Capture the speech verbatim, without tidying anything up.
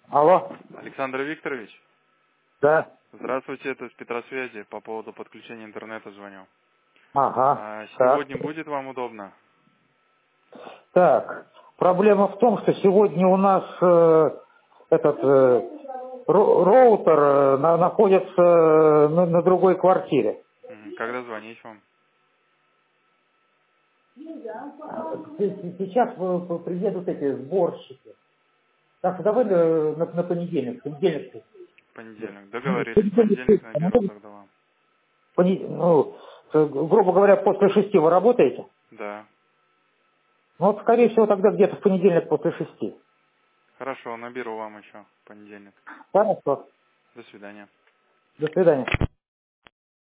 Алло. Александр Викторович. Да. Здравствуйте, это с Петросвязи. По поводу подключения интернета звоню. Ага. А сегодня Так. будет вам удобно? Так. Проблема в том, что сегодня у нас э, этот э, ро- роутер э, на- находится э, на, на другой квартире. Мгм. Когда звонить вам? С- Сейчас э, п- приедут эти сборщики. Так что давай э, на, на понедельник. Понедельник. Понедельник. Договорились. В понедельник наберу Понедельник. тогда вам. Пони- Ну, э, грубо говоря, после шести вы работаете? Да. Ну, вот, скорее всего, тогда где-то в понедельник после шести. Хорошо, наберу вам еще в понедельник. Хорошо. До свидания. До свидания.